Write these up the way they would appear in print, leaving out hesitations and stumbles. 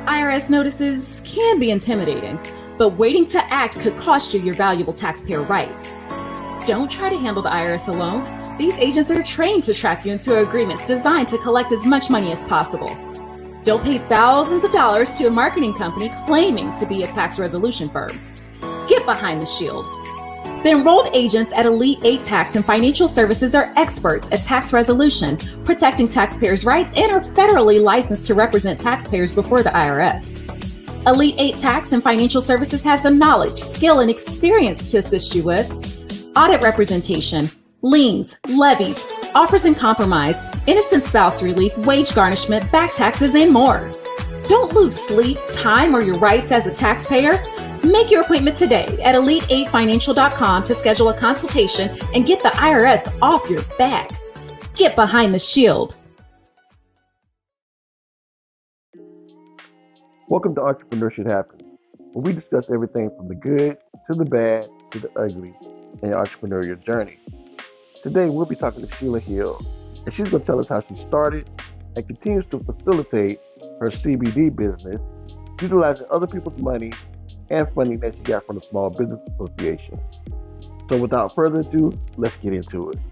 IRS notices can be intimidating, but waiting to act could cost you your valuable taxpayer rights. Don't try to handle the IRS alone. These agents are trained to track you into agreements designed to collect as much money as possible. Don't pay thousands of dollars to a marketing company claiming to be a tax resolution firm. Get behind the shield. The enrolled agents at Elite 8 Tax and Financial Services are experts at tax resolution, protecting taxpayers' rights, and are federally licensed to represent taxpayers before the IRS. Elite 8 Tax and Financial Services has the knowledge, skill, and experience to assist you with audit representation, liens, levies, offers and compromise, innocent spouse relief, wage garnishment, back taxes, and more. Don't lose sleep, time, or your rights as a taxpayer. Make your appointment today at elite8financial.com to schedule a consultation and get the IRS off your back. Get behind the shield. Welcome to Entrepreneurship Happens, where we discuss everything from the good to the bad to the ugly in your entrepreneurial journey. Today, we'll be talking to Sheila Hill, and she's going to tell us how she started and continues to facilitate her CBD business, utilizing other people's money and funding that she got from the Small Business Association. So without further ado, let's get into it.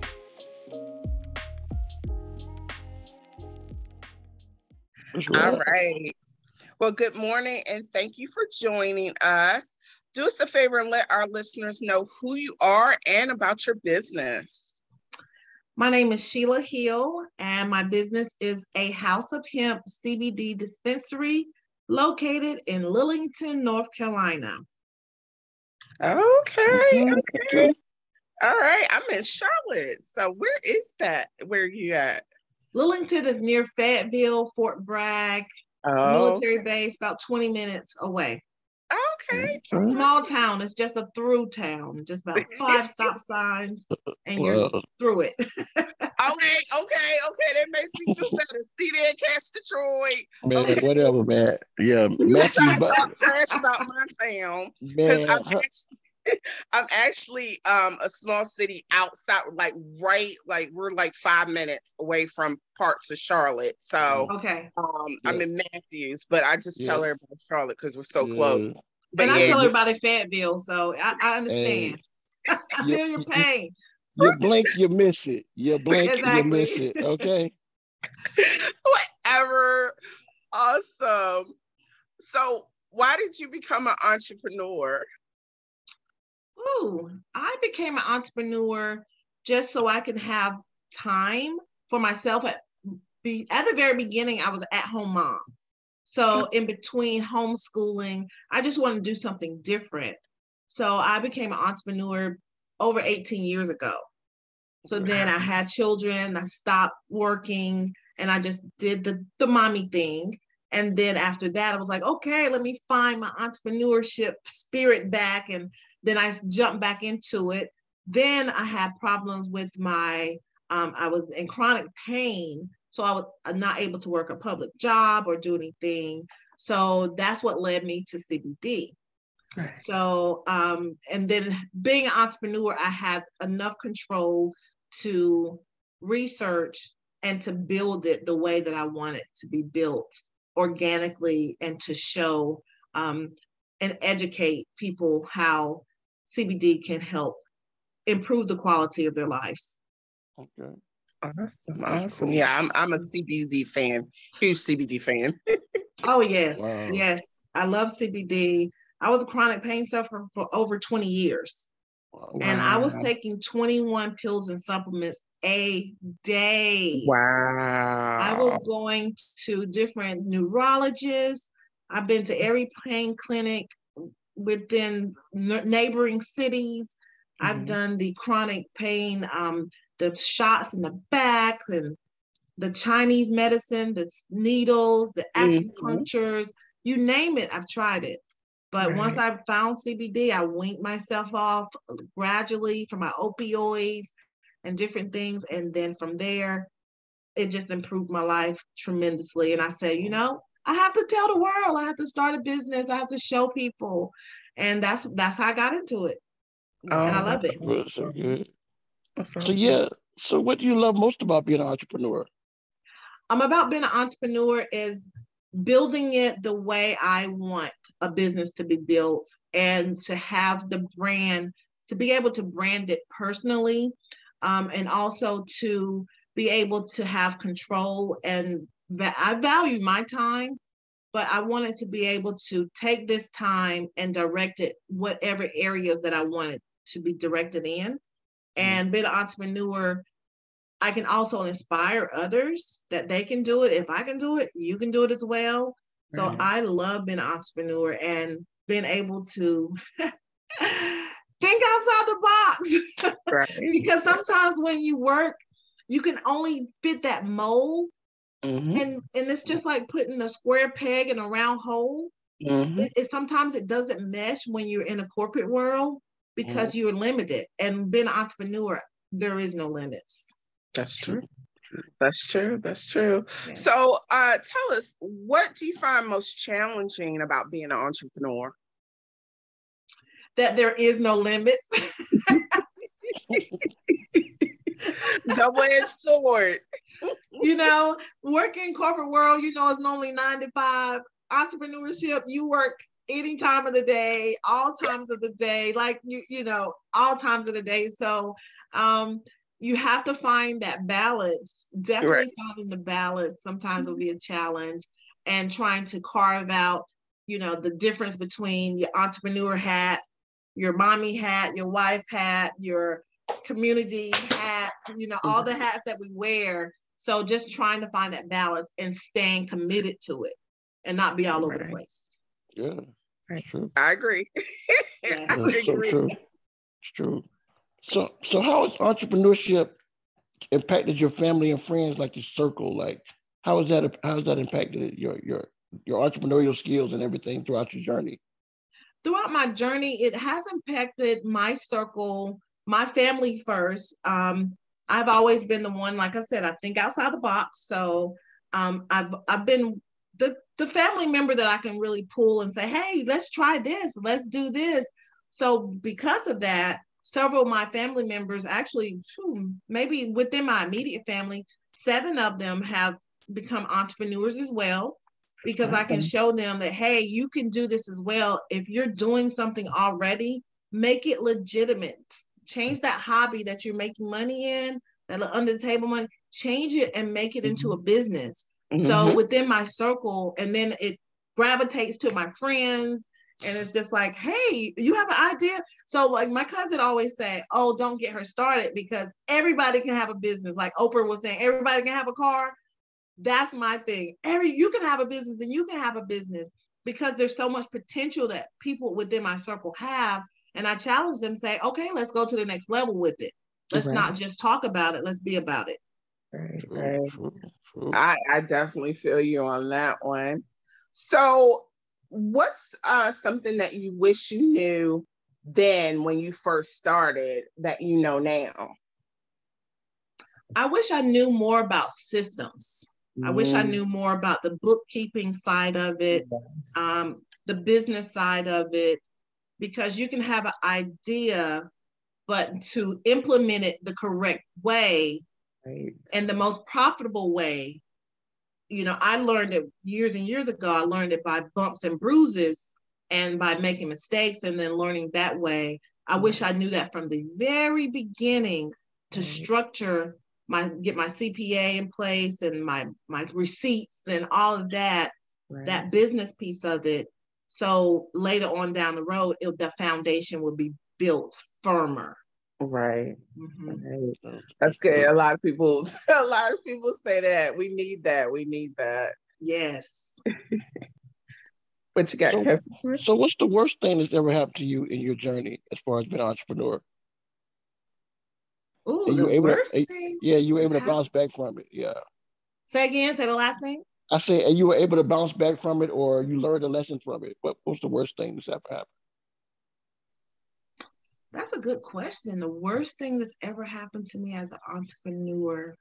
All right. Well, good morning and thank you for joining us. Do us a favor and let our listeners know who you are and about your business. My name is Sheila Hill, and my business is a House of Hemp CBD dispensary located in Lillington, North Carolina. Okay. All right. I'm in Charlotte. So where is that? Where are you at? Lillington is near Fayetteville, Fort Bragg, military base, about 20 minutes away. Okay. Small town. It's just a through town, just about 5 stop signs, and you're through it. Okay. That makes me feel better. See there, catch Detroit. Man, whatever, man. Yeah, Matthew, talk trash about my town because I'm actually a small city outside, we're like 5 minutes away from parts of Charlotte. So I'm in Matthews, but I just tell everybody Charlotte because we're so close. But I tell everybody Fayetteville, so I understand. I feel your pain. You blink, you miss it. You blink, you miss it. Okay. Whatever. Awesome. So why did you become an entrepreneur? I became an entrepreneur just so I can have time for myself. At the very beginning, I was an at-home mom. So in between homeschooling, I just wanted to do something different. So I became an entrepreneur over 18 years ago. So then I had children, I stopped working, and I just did the mommy thing. And then after that, I was like, okay, let me find my entrepreneurship spirit back. And then I jumped back into it. Then I had problems with I was in chronic pain. So I was not able to work a public job or do anything. So that's what led me to CBD. Right. So, and then being an entrepreneur, I had enough control to research and to build it the way that I want it to be built organically, and to show and educate people how CBD can help improve the quality of their lives. Okay. Awesome. Yeah, I'm a CBD fan, huge CBD fan. Oh, yes. Wow. Yes. I love CBD. I was a chronic pain sufferer for over 20 years. Wow. And I was taking 21 pills and supplements a day. Wow. I was going to different neurologists. I've been to every pain clinic within neighboring cities. Mm-hmm. I've done the chronic pain, the shots in the back, and the Chinese medicine, the needles, the acupunctures, you name it, I've tried it. But once I found CBD, I weaned myself off gradually from my opioids and different things. And then from there, it just improved my life tremendously. And I said, I have to tell the world, I have to start a business, I have to show people. And that's how I got into it. And I love it. So good. So what do you love most about being an entrepreneur? About being an entrepreneur is building it the way I want a business to be built, and to have the brand, to be able to brand it personally, and also to be able to have control. And I value my time, but I wanted to be able to take this time and direct it whatever areas that I wanted to be directed in. And being an entrepreneur, I can also inspire others that they can do it. If I can do it, you can do it as well. So I love being an entrepreneur and being able to think outside the box. Because sometimes when you work, you can only fit that mold. And it's just like putting a square peg in a round hole. Sometimes it doesn't mesh when you're in a corporate world, because you're limited. And being an entrepreneur, there is no limits. That's true. That's true. That's true. Yeah. So tell us, what do you find most challenging about being an entrepreneur? That there is no limits. Double-edged sword. You know, working in corporate world, you know, it's normally 9 to 5. Entrepreneurship, you work any time of the day, all times of the day, like you know, all times of the day. So you have to find that balance. Definitely finding the balance sometimes will be a challenge, and trying to carve out, you know, the difference between your entrepreneur hat, your mommy hat, your wife hat, your community hat, you know, all the hats that we wear. So just trying to find that balance and staying committed to it and not be all over the place. Yeah, true. I agree. I agree. So true. It's true. So how has entrepreneurship impacted your family and friends, like your circle? Like how has that impacted your entrepreneurial skills and everything throughout your journey? Throughout my journey, it has impacted my circle, my family first. I've always been the one, like I said, I think outside the box. So I've been the family member that I can really pull and say, hey, let's try this, let's do this. So because of that, several of my family members, actually, maybe within my immediate family, 7 of them have become entrepreneurs as well, because I can show them that, hey, you can do this as well. If you're doing something already, make it legitimate. Change that hobby that you're making money in, that under the table money, change it and make it into a business. So within my circle, and then it gravitates to my friends, and it's just like, hey, you have an idea? So like my cousin always say, oh, don't get her started, because everybody can have a business. Like Oprah was saying, everybody can have a car. That's my thing. You can have a business, and you can have a business, because there's so much potential that people within my circle have. And I challenge them, say, okay, let's go to the next level with it. Let's not just talk about it. Let's be about it. Right. I definitely feel you on that one. So what's something that you wish you knew then when you first started that you know now? I wish I knew more about systems. I wish I knew more about the bookkeeping side of it, the business side of it, because you can have an idea, but to implement it the correct way and the most profitable way, you know, I learned it years and years ago. I learned it by bumps and bruises and by making mistakes, and then learning that way. I wish I knew that from the very beginning, to structure get my CPA in place, and my receipts and all of that, that business piece of it. So later on down the road, the foundation will be built firmer. Right. That's good. A lot of people say that. We need that. Yes. What you got, Kevin? So what's the worst thing that's ever happened to you in your journey as far as being an entrepreneur? Oh, the worst thing? Yeah, you were able to bounce back from it. Yeah. Say again, say the last name. I say, and you were able to bounce back from it, or you learned a lesson from it. What was the worst thing that's ever happened? That's a good question. The worst thing that's ever happened to me as an entrepreneur.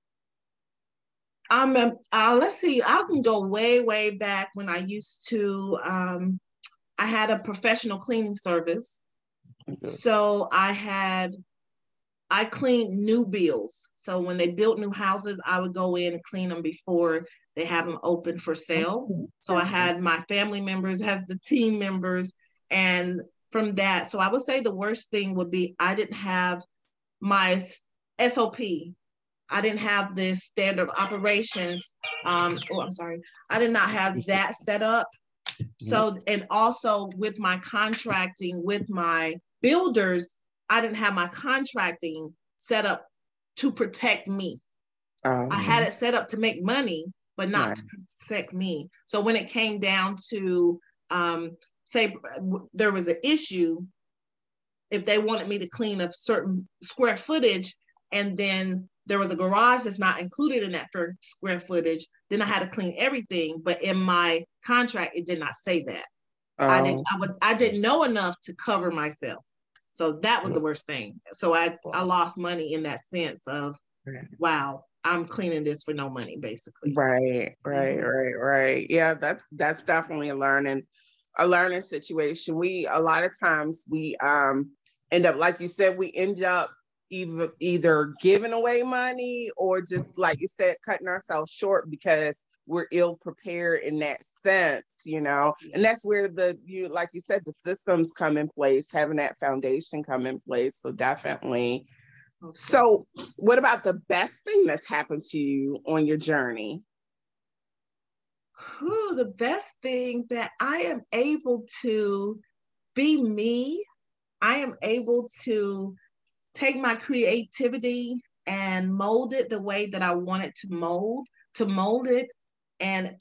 Let's see. I can go way, way back when I used to. I had a professional cleaning service, so I cleaned new builds. So when they built new houses, I would go in and clean them before They have them open for sale. So I had my family members as the team members. And from that, so I would say the worst thing would be I didn't have my SOP. I didn't have this standard of operations. I'm sorry. I did not have that set up. So, and also with my contracting with my builders, I didn't have my contracting set up to protect me. I had it set up to make money, but not to protect me. So when it came down to, say there was an issue, if they wanted me to clean a certain square footage, and then there was a garage that's not included in that first square footage, then I had to clean everything. But in my contract, it did not say that. I didn't know enough to cover myself. So that was the worst thing. So I lost money in that sense of, wow, I'm cleaning this for no money, basically. Right. Yeah, that's definitely a learning situation. A lot of times we end up, like you said, we end up either giving away money or just, like you said, cutting ourselves short because we're ill prepared in that sense, and that's where like you said, the systems come in place, having that foundation come in place. So definitely. Okay. So what about the best thing that's happened to you on your journey? The best thing, that I am able to be me. I am able to take my creativity and mold it the way that I want it to mold it. And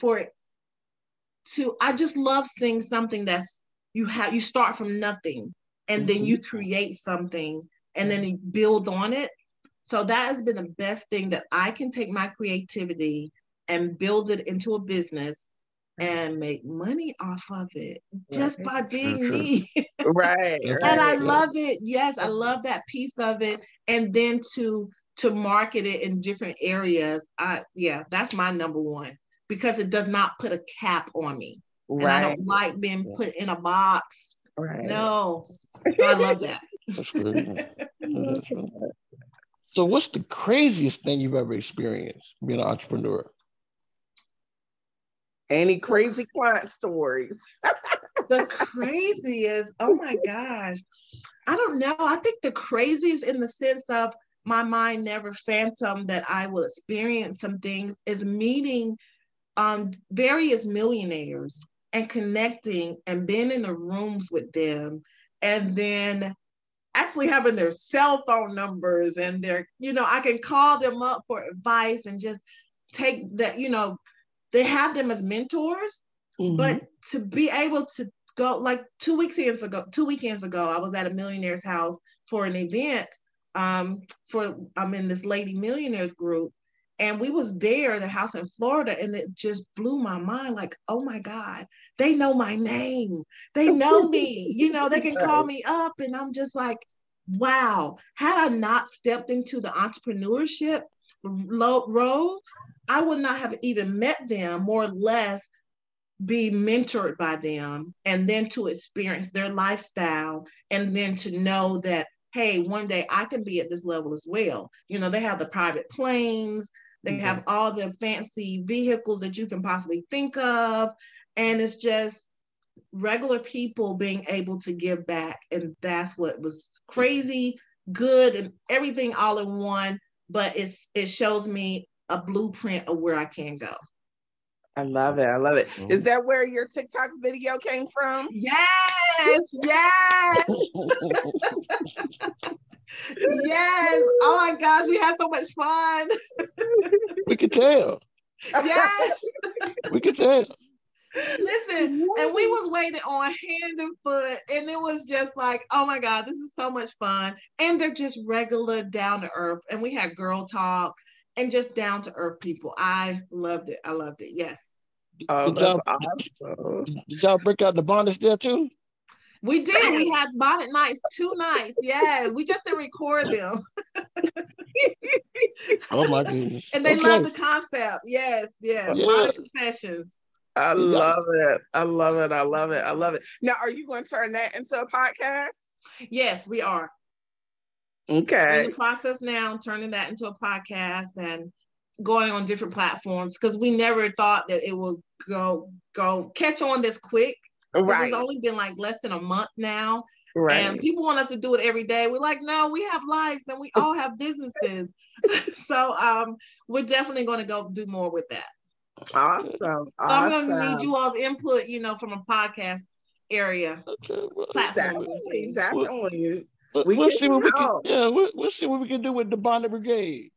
I just love seeing something that's, you start from nothing and then you create something and then you build on it. So that has been the best thing, that I can take my creativity and build it into a business and make money off of it just by being me. Right. And I love it. Yes, I love that piece of it. And then to market it in different areas. That's my number one, because it does not put a cap on me. Right. And I don't like being put in a box. Right. No. So I love that. That's good. So what's the craziest thing you've ever experienced being an entrepreneur? Any crazy client stories? The craziest, oh my gosh. I don't know. I think the craziest, in the sense of my mind never phantomed that I will experience some things, is meeting various millionaires and connecting and being in the rooms with them, and then actually having their cell phone numbers and I can call them up for advice and just take that, they have them as mentors. But to be able to go, like 2 weekends ago, I was at a millionaire's house for an event. I'm in this Lady Millionaires group, and we was there, the house in Florida, and it just blew my mind. Like, oh my God, they know my name. They know me, they can call me up, and I'm just like, wow. Had I not stepped into the entrepreneurship role, I would not have even met them, more or less be mentored by them, and then to experience their lifestyle, and then to know that, hey, one day I can be at this level as well. They have the private planes, they have all the fancy vehicles that you can possibly think of. And it's just regular people being able to give back. And that's what was crazy, good, and everything all in one. But it shows me a blueprint of where I can go. I love it. Is that where your TikTok video came from? Yes. Yes. Oh my gosh, we had so much fun. We could tell. Yes. We could tell. Listen, and we was waiting on hand and foot, and it was just like, oh my God, this is so much fun. And they're just regular, down to earth. And we had girl talk and just down to earth people. I loved it. Yes. Oh, that's awesome. Did y'all break out the bonnets there too? We did. We had bonnet nights, 2 nights. Yes. We just didn't record them. Oh my goodness. And they love the concept. Yes. Bonnet confessions. I love it. Now, are you going to turn that into a podcast? Yes, we are. Okay. We're in the process now, turning that into a podcast, and going on different platforms because we never thought that it would go catch on this quick. Right. It's only been like less than a month now. Right. And people want us to do it every day. We're like, no, we have lives and we all have businesses. So we're definitely going to go do more with that. Awesome. So I'm going to need you all's input, from a podcast area. Okay, well, definitely. We'll see what we can. Yeah, we'll see what we can do with the Bonner Brigade.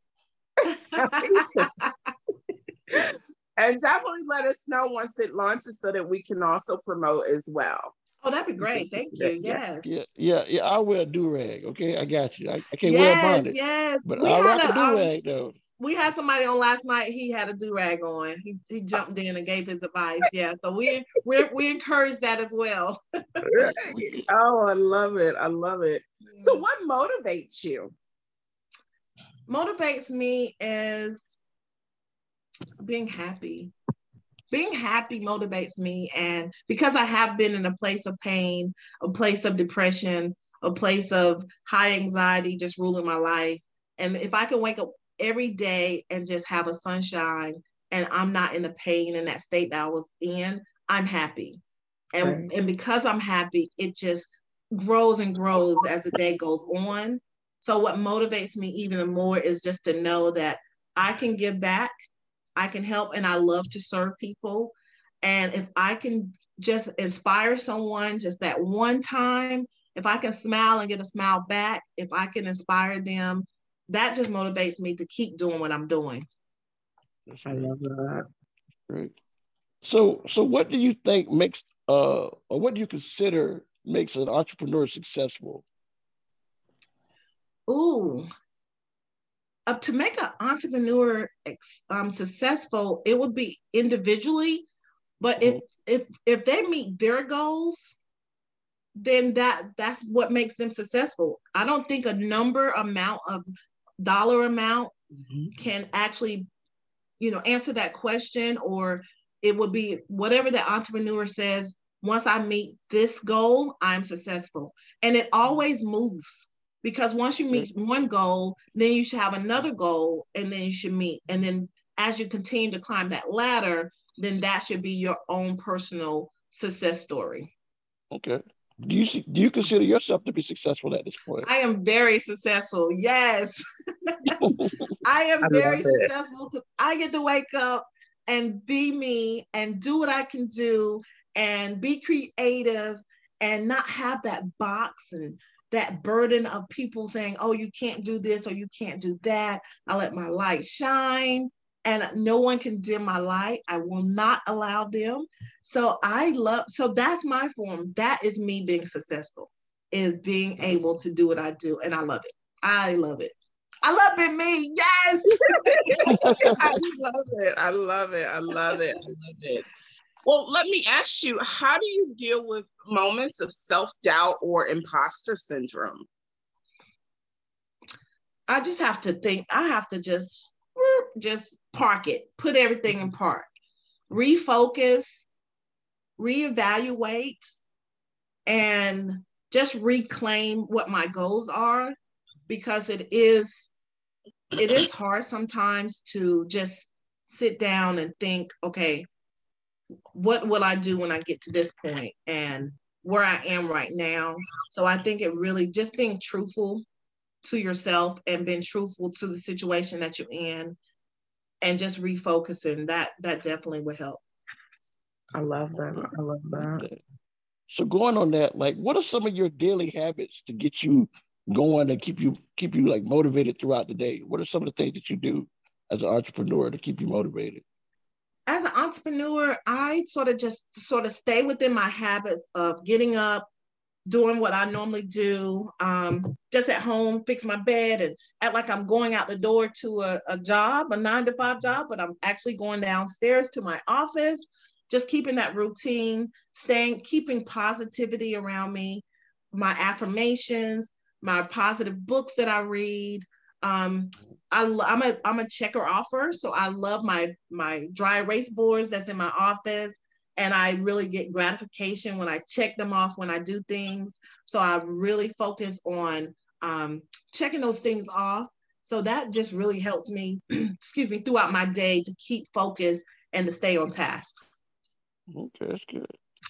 And definitely let us know once it launches so that we can also promote as well. Oh, that'd be great. Thank you. Yes. Yeah. I wear a do-rag. Okay, I got you. I can't wear a bonnet. Yes. But I rock a do-rag though. We had somebody on last night. He had a do-rag on. He jumped in and gave his advice. Yeah. So we encourage that as well. Oh, I love it. I love it. So what motivates you? Motivates me is being happy. Being happy motivates me. And because I have been in a place of pain, a place of depression, a place of high anxiety just ruling my life. And if I can wake up every day and just have a sunshine and I'm not in the pain in that state that I was in, I'm happy. And because I'm happy, it just grows and grows as the day goes on. So what motivates me even more is just to know that I can give back, I can help, and I love to serve people. And if I can just inspire someone just that one time, if I can smile and get a smile back, if I can inspire them, that just motivates me to keep doing what I'm doing. I love that. Great. So what do you think makes or what do you consider makes an entrepreneur successful? Ooh, to make an entrepreneur successful, it would be individually, but if they meet their goals, then that's what makes them successful. I don't think a dollar amount can actually, answer that question, or it would be whatever the entrepreneur says, once I meet this goal, I'm successful. And it always moves. Because once you meet one goal, then you should have another goal, and then you should meet. And then as you continue to climb that ladder, then that should be your own personal success story. Okay. Do you consider yourself to be successful at this point? I am very successful. Yes. I am very successful because I get to wake up and be me and do what I can do and be creative and not have that box and that burden of people saying, oh, you can't do this or you can't do that. I let my light shine and no one can dim my light. I will not allow them. So that's my form. That is me being successful, is being able to do what I do. And I love it. I love it. I love it, me. Yes. I love it. I love it. I love it. I love it. Well, let me ask you, how do you deal with moments of self-doubt or imposter syndrome? I just have to think. I have to just park it, put everything in park, refocus, reevaluate, and just reclaim what my goals are, because it is hard sometimes to just sit down and think, okay, what will I do when I get to this point and where I am right now? So I think it really just being truthful to yourself and being truthful to the situation that you're in and just refocusing, that definitely would help. I love that. I love that. So going on that, like, what are some of your daily habits to get you going and keep you like motivated throughout the day? What are some of the things that you do as an entrepreneur to keep you motivated? As an entrepreneur, I sort of stay within my habits of getting up, doing what I normally do, just at home, fix my bed and act like I'm going out the door to a job, a 9-to-5 job, but I'm actually going downstairs to my office, just keeping that routine, keeping positivity around me, my affirmations, my positive books that I read. I'm a checker offer, so I love my dry erase boards that's in my office, and I really get gratification when I check them off when I do things. So I really focus on checking those things off So that just really helps me, excuse me, throughout my day to keep focused and to stay on task. Okay, that's good.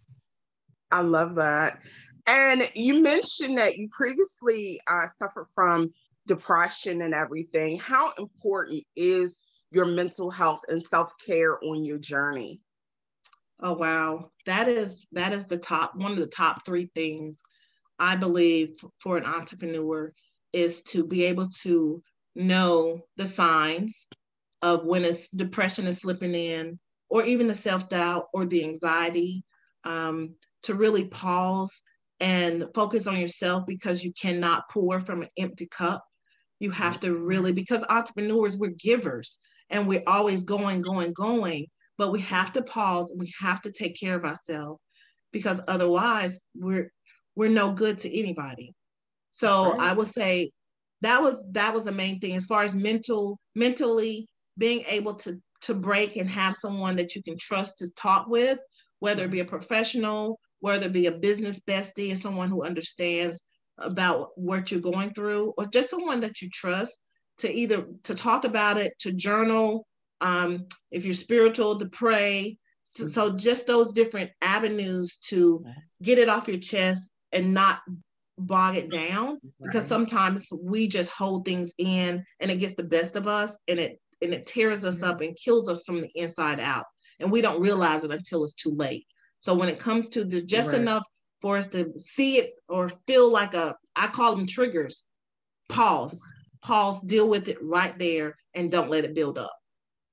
I love that. And you mentioned that you previously suffered from depression and everything. How important is your mental health and self-care on your journey? Oh, wow. That is one of the top three things I believe for an entrepreneur is to be able to know the signs of when it's depression is slipping in, or even the self-doubt or the anxiety, to really pause and focus on yourself, because you cannot pour from an empty cup. You have to really, because entrepreneurs, we're givers and we're always going, but we have to pause and we have to take care of ourselves, because otherwise we're no good to anybody. So right. I would say that was the main thing as far as mentally being able to break and have someone that you can trust to talk with, whether it be a professional, whether it be a business bestie, or someone who understands about what you're going through, or just someone that you trust to talk about it, to journal, if you're spiritual, to pray. So just those different avenues to get it off your chest and not bog it down, because sometimes we just hold things in and it gets the best of us, and it tears us up and kills us from the inside out, and we don't realize it until it's too late. So when it comes to just enough for us to see it or feel like I call them triggers, pause, deal with it right there, and don't let it build up.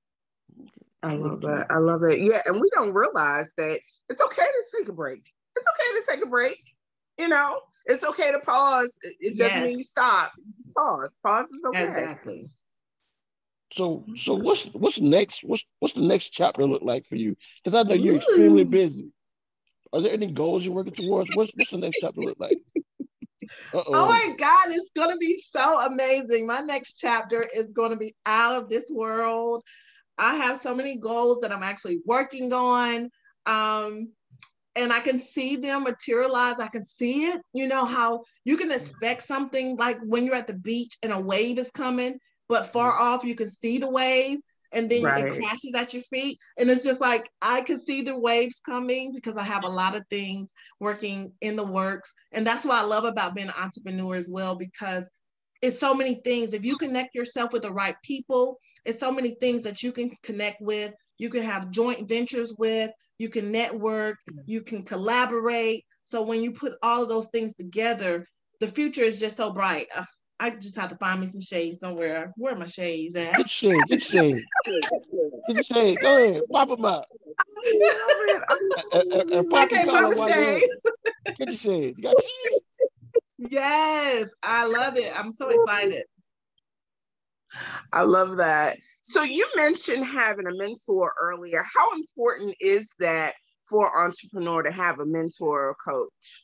I love that. Yeah, and we don't realize that it's okay to take a break. It's okay to take a break. You know, it's okay to pause. It doesn't mean you stop. Pause. Pause is okay. Exactly. So what's next? What's the next chapter look like for you? Because I know you're extremely busy. Are there any goals you're working towards? What's the next chapter look like? Oh my God, it's going to be so amazing. My next chapter is going to be out of this world. I have so many goals that I'm actually working on. And I can see them materialize. I can see it. You know how you can expect something like when you're at the beach and a wave is coming, but far off you can see the wave, and then it crashes at your feet. And it's just like, I can see the waves coming because I have a lot of things working in the works. And that's what I love about being an entrepreneur as well, because it's so many things. If you connect yourself with the right people, it's so many things that you can connect with. You can have joint ventures with, you can network, you can collaborate. So when you put all of those things together, the future is just so bright. I just have to find me some shades somewhere. Where are my shades at? Get shades. Get shades. Go ahead, pop them out. I can't find the shades. Get the shades. You got shades? Yes, I love it. I'm so excited. I love that. So you mentioned having a mentor earlier. How important is that for an entrepreneur to have a mentor or coach?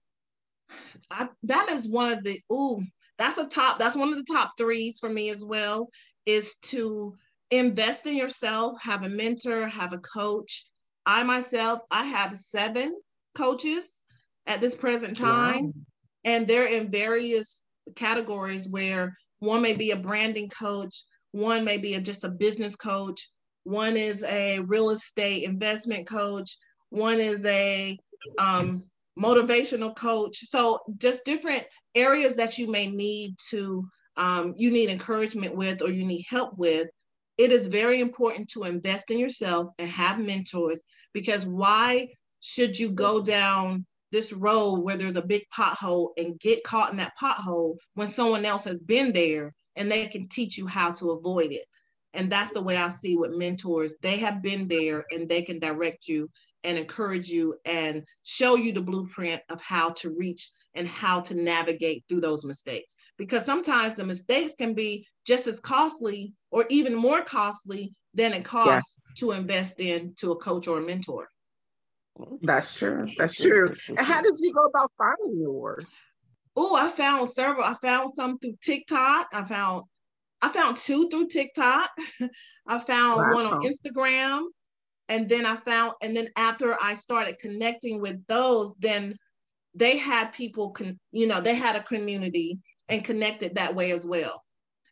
That is one of the, that's one of the top threes for me as well, is to invest in yourself, have a mentor, have a coach. I myself, I have 7 coaches at this present time, and they're in various categories where one may be a branding coach, one may be just a business coach, one is a real estate investment coach, one is a motivational coach. So just different areas that you may need you need encouragement with, or you need help with. It is very important to invest in yourself and have mentors, because why should you go down this road where there's a big pothole and get caught in that pothole when someone else has been there and they can teach you how to avoid it? And that's the way I see with mentors. They have been there and they can direct you and encourage you and show you the blueprint of how to reach and how to navigate through those mistakes. Because sometimes the mistakes can be just as costly or even more costly than it costs to invest into a coach or a mentor. That's true. And how did you go about finding yours? I found several. I found some through TikTok. I found 2 through TikTok. I found one on Instagram. And then after I started connecting with those, then they had people, they had a community and connected that way as well.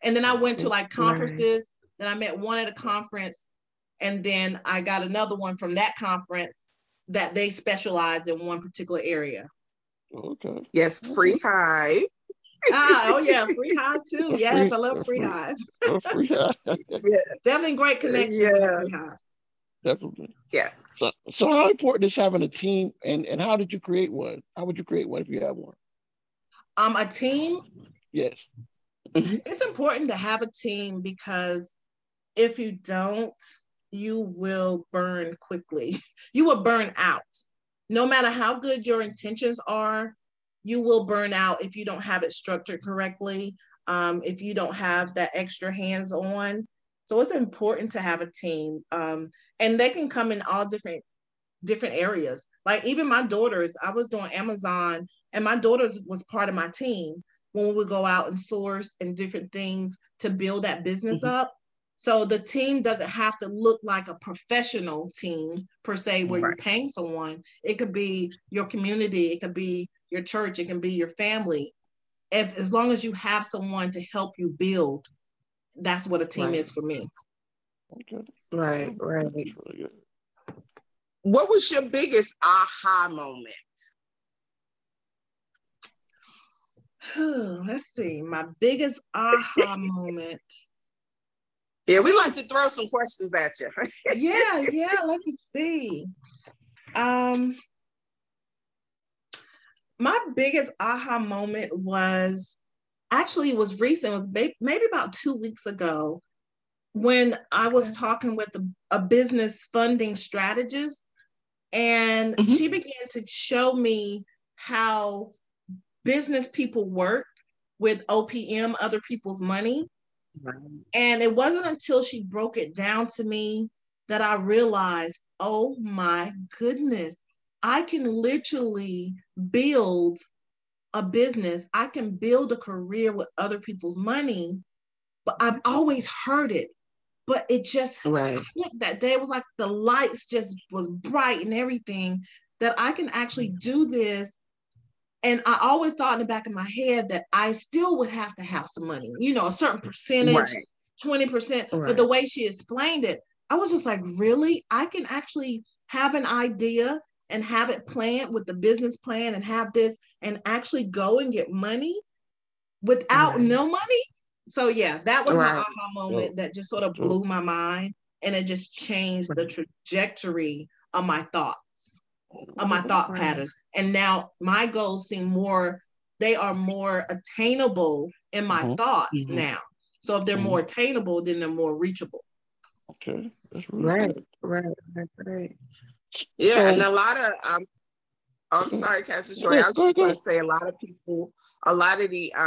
And then I went to like conferences. Then I met one at a conference, and then I got another one from that conference that they specialized in one particular area. Okay. Yes, Free Hive. Oh yeah, Free Hive too. Yes, I love Free Hive. Free Hive. Yeah. Definitely great connections with Free Hive. Definitely. Yes. So how important is having a team, and how did you create one? How would you create one if you have one? A team? Yes. It's important to have a team because if you don't, you will burn quickly. You will burn out. No matter how good your intentions are, you will burn out if you don't have it structured correctly, if you don't have that extra hands-on. So it's important to have a team. And they can come in all different areas. Like even my daughters, I was doing Amazon, and my daughters was part of my team when we would go out and source and different things to build that business up. So the team doesn't have to look like a professional team per se, where you're paying someone. It could be your community, it could be your church, it can be your family. As long as you have someone to help you build, that's what a team is for me. Okay. Right. That's really good. What was your biggest aha moment? Let's see. My biggest aha moment. Yeah, we like to throw some questions at you. yeah. Let me see. My biggest aha moment was recent. It was maybe about 2 weeks ago when I was talking with a business funding strategist, and she began to show me how business people work with OPM, other people's money. And it wasn't until she broke it down to me that I realized, oh my goodness, I can literally build a business. I can build a career with other people's money, but I've always heard it. But it just clicked that day. It was like the lights just was bright and everything, that I can actually do this. And I always thought in the back of my head that I still would have to have some money, a certain percentage, 20%. But the way she explained it, I was just like, really? I can actually have an idea and have it planned with the business plan and have this and actually go and get money without no money? So yeah, that was my aha moment that just sort of blew my mind, and it just changed the trajectory of my thoughts, of my thought patterns. And now my goals seem they are more attainable in my thoughts now. So if they're more attainable, then they're more reachable. Okay, that's really good. Right. Yeah, and a lot of I'm sorry, Cassie Joy. I was just going to say, a lot of people, a lot of the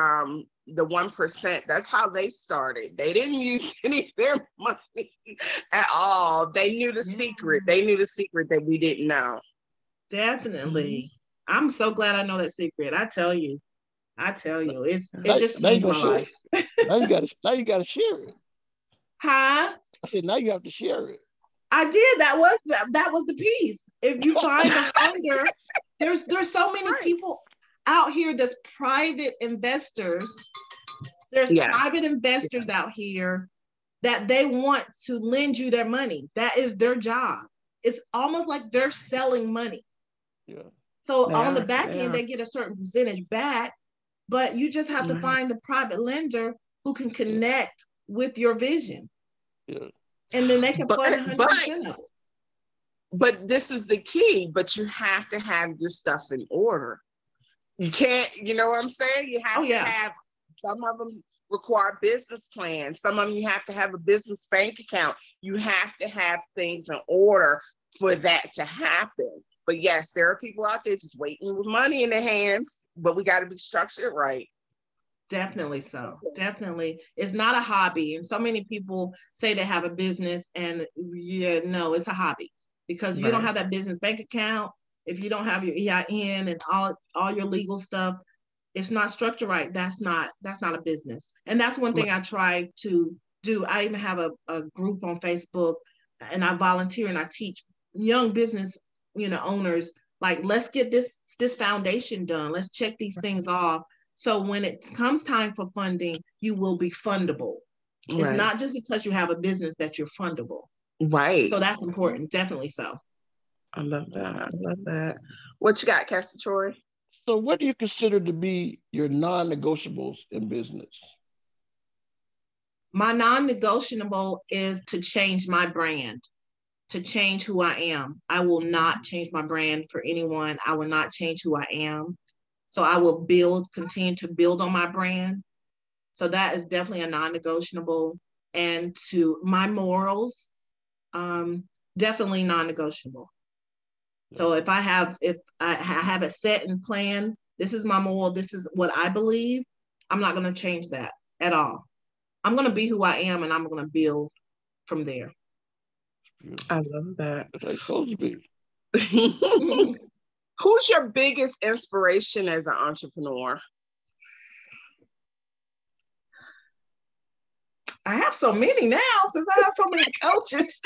1%, that's how they started. They didn't use any of their money at all. They knew the secret. They knew the secret that we didn't know. Definitely. I'm so glad I know that secret. I tell you, it just changed my life. Now you got to share it. Huh? I said, now you have to share it. I did. That was the piece. If you find a funder, there's so many people out here that's private investors. There's private investors out here that they want to lend you their money. That is their job. It's almost like they're selling money. Yeah. So on the back end, they get a certain percentage back, but you just have to find the private lender who can connect with your vision. Yeah. And then they can fund 100% of it. But this is the key, but you have to have your stuff in order. You can't, you know what I'm saying? You have to have, some of them require business plans. Some of them you have to have a business bank account. You have to have things in order for that to happen. But yes, there are people out there just waiting with money in their hands, but we got to be structured right. Definitely so. Definitely. It's not a hobby. And so many people say they have a business, and no, it's a hobby. Because if you don't have that business bank account, if you don't have your EIN and all your legal stuff, it's not structured right. That's not a business. And that's one thing I try to do. I even have a group on Facebook, and I volunteer and I teach young business, owners, like, let's get this foundation done. Let's check these things off So when it comes time for funding, you will be fundable. Right. It's not just because you have a business that you're fundable. Right. So that's important. Definitely so. I love that. I love that. What you got, Cassie Troy? So what do you consider to be your non-negotiables in business? My non-negotiable is to change my brand, to change who I am. I will not change my brand for anyone. I will not change who I am. So I will continue to build on my brand. So that is definitely a non-negotiable. And to my morals, definitely non-negotiable. So if I have it set and planned, this is my moral, this is what I believe, I'm not going to change that at all. I'm going to be who I am, and I'm going to build from there. I love that. That's like supposed to be. Who's your biggest inspiration as an entrepreneur? I have so many now since I have so many coaches.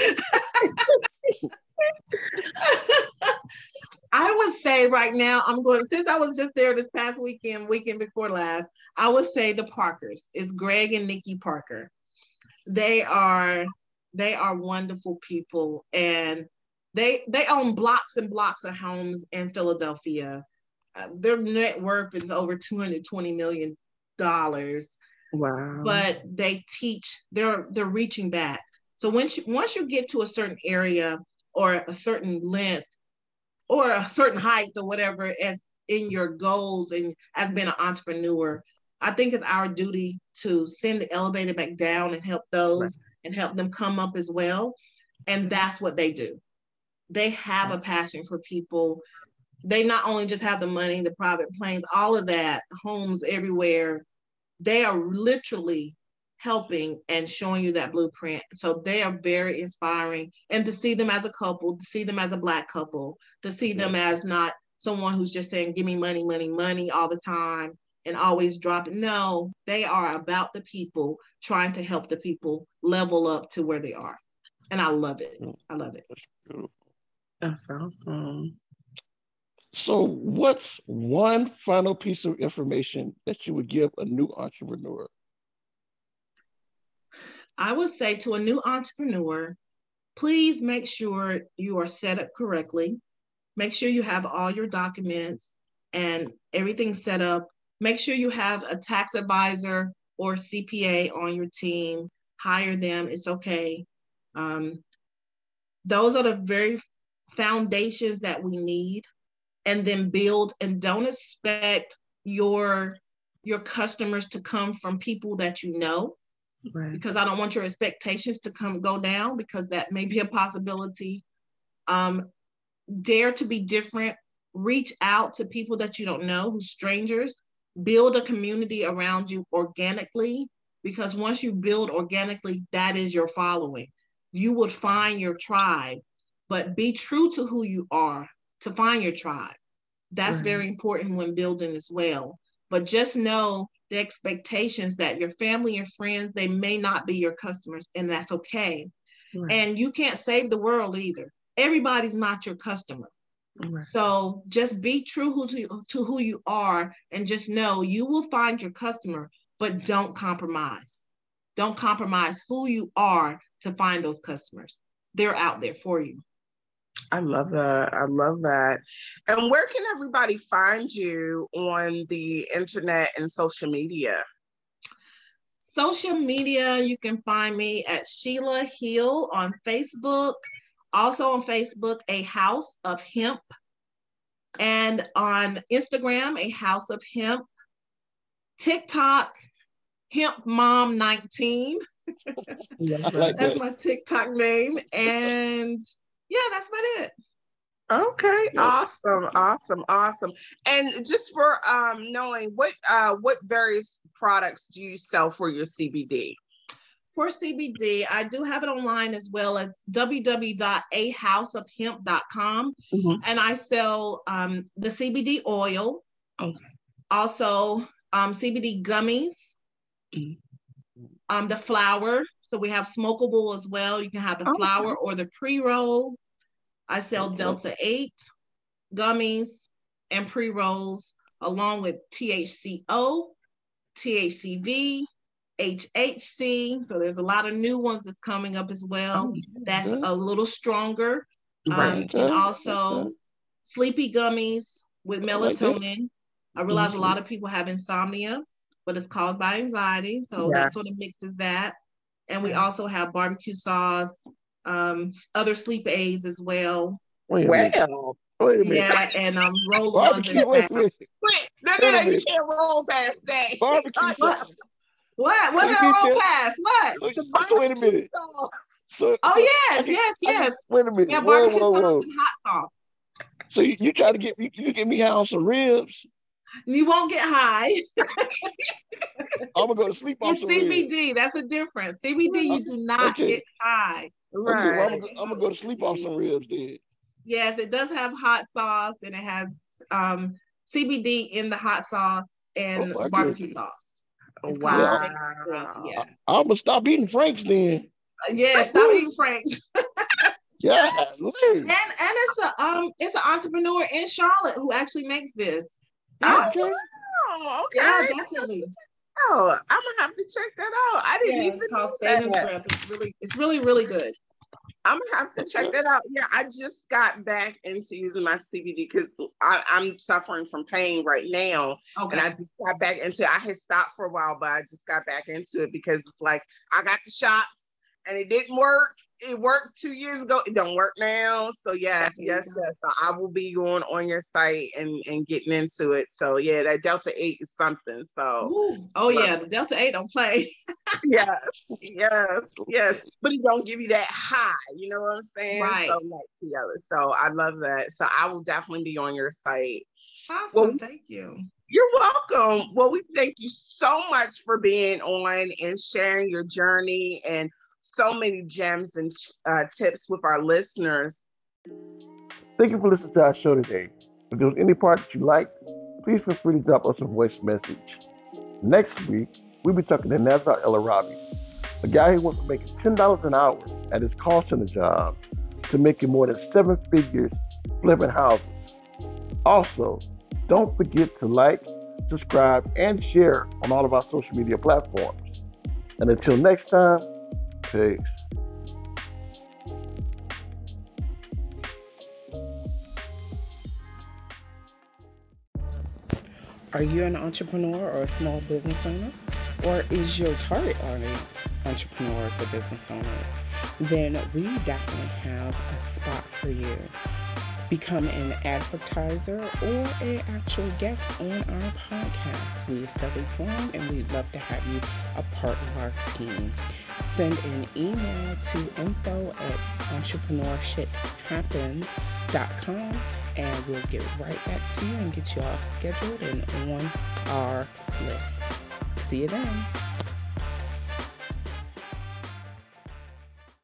I would say right now, since I was just there this past weekend before last, I would say the Parkers. It's Greg and Nikki Parker. They are wonderful people, and they own blocks and blocks of homes in Philadelphia. Their net worth is over $220 million. Wow. But they teach, they're reaching back. So once you get to a certain area or a certain length or a certain height or whatever as in your goals and as being an entrepreneur, I think it's our duty to send the elevator back down and help those and help them come up as well. And that's what they do. They have a passion for people. They not only just have the money, the private planes, all of that, homes everywhere. They are literally helping and showing you that blueprint. So they are very inspiring. And to see them as a couple, to see them as a Black couple, to see them as not someone who's just saying, give me money, money, money all the time and always dropping. No, they are about the people, trying to help the people level up to where they are. And I love it. I love it. That's awesome. So what's one final piece of information that you would give a new entrepreneur? I would say to a new entrepreneur, please make sure you are set up correctly. Make sure you have all your documents and everything set up. Make sure you have a tax advisor or CPA on your team. Hire them. It's okay. Those are the very foundations that we need. And then build, and don't expect your customers to come from people that you know, because I don't want your expectations to go down, because that may be a possibility. Dare to be different. Reach out to people that you don't know, who's strangers. Build a community around you organically, because once you build organically, that is your following. You would find your tribe, but be true to who you are to find your tribe. That's very important when building as well. But just know the expectations that your family and friends, they may not be your customers, and that's okay. And you can't save the world either. Everybody's not your customer. So just be true to who you are, and just know you will find your customer, but don't compromise. Don't compromise who you are to find those customers. They're out there for you. I love that. I love that. And where can everybody find you on the internet and social media? Social media, you can find me at Sheila Hill on Facebook. Also on Facebook, A House of Hemp. And on Instagram, A House of Hemp. TikTok, Hemp Mom 19. That's my TikTok name. And yeah, that's about it. Okay, awesome. And just for knowing, what various products do you sell for your CBD? For CBD, I do have it online as well as www.ahouseofhemp.com. And I sell the CBD oil. Also CBD gummies, the flower. So we have smokable as well. You can have the flower or the pre-roll. I sell Delta 8 gummies and pre-rolls. along with THCO, THCV, HHC. So there's a lot of new ones that's coming up as well. That's a little stronger. And also sleepy gummies with melatonin. I realize a lot of people have insomnia, but it's caused by anxiety. So that sort of mixes that. And we also have barbecue sauce, other sleep aids as well. Wait a minute. Yeah, and roll-ons and Wait, no, you can't roll past that. Barbecue sauce. What did I roll past? What? Wait a minute. So, yes. Wait a minute. Yeah, barbecue sauce and hot sauce. So you try to get me high on some ribs? You won't get high. I'm gonna go to sleep on some CBD. ribs. That's a difference. CBD, you do not get high. Right. Okay, well, I'm gonna go to sleep on some ribs then. Yes, it does have hot sauce, and it has CBD in the hot sauce and barbecue sauce. Wow. Yeah. I'm gonna stop eating Franks then. Yeah, stop eating Franks. Yeah. And it's an entrepreneur in Charlotte who actually makes this. Yeah. Oh, okay. Yeah, definitely. Oh, I'm gonna have to check that out. I didn't even it's called Savings Breath. It's really good. I'm gonna have to check that out. Yeah, I just got back into using my CBD because I'm suffering from pain right now. Okay. And I just got back into it. I had stopped for a while, but I just got back into it because it's like I got the shots and it didn't work. It worked 2 years ago. It don't work now. So yes. So I will be going on your site and getting into it. So yeah, that Delta 8 is something. So the Delta 8 don't play. yes. But it don't give you that high. You know what I'm saying? Right. So like the other. So I love that. So I will definitely be on your site. Awesome. Well, thank you. You're welcome. Well, we thank you so much for being on and sharing your journey and so many gems and tips with our listeners. Thank you for listening to our show today. If there was any part that you liked, please feel free to drop us a voice message. Next week, we'll be talking to Nazar El Arabi, a guy who went from making $10 an hour at his call center job to making more than 7 figures flipping houses. Also, don't forget to like, subscribe, and share on all of our social media platforms. And until next time, peace. Are you an entrepreneur or a small business owner? Or is your target audience entrepreneurs or business owners? Then we definitely have a spot for you. Become an advertiser or an actual guest on our podcast. We are steadily growing and we'd love to have you a part of our team. Send an email to info@entrepreneurshiphappens.com and we'll get right back to you and get you all scheduled and on our list. See you then.